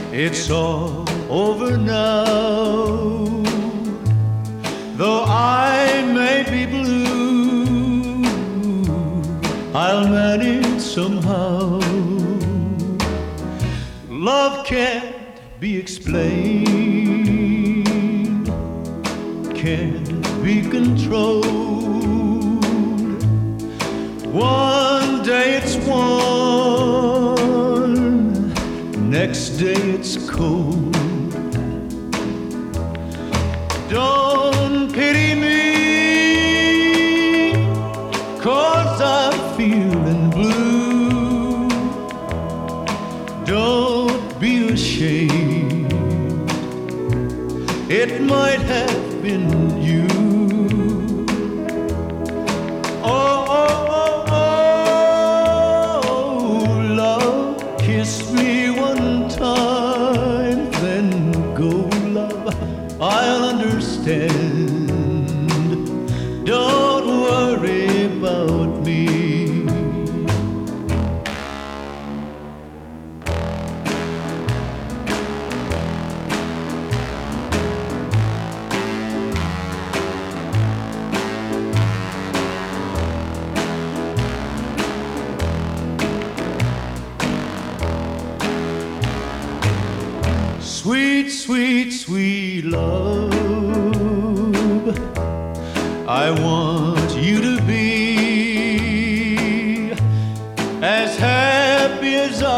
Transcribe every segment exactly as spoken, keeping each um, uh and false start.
It's all over now. Though I may be blue, I'll manage somehow. Love can't be explained, can't be controlled. One day it's warm, next day it's cold. Don't pity me, 'cause I'm feeling blue. Don't be ashamed, it might have been you. Oh, oh, oh, oh, love, kiss me one time, then go, love, I'll understand. Don't worry about me. Sweet, sweet, sweet love, I want you to be as happy as I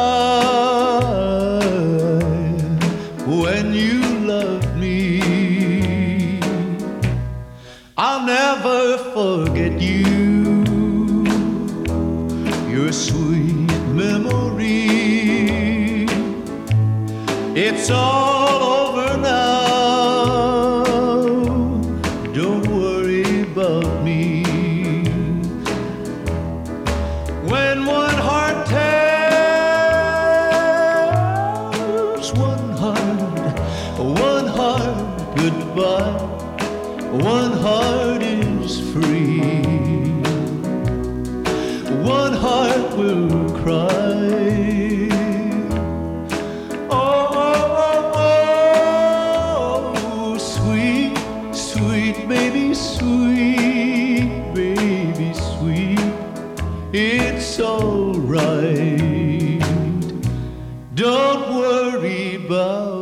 when you love me. I'll never forget you, your sweet memory. It's all over now, don't worry about me. When one heart tells one heart, one heart goodbye, one heart is free, one heart will cry. Baby, sweet, baby, sweet, it's all right. Don't worry about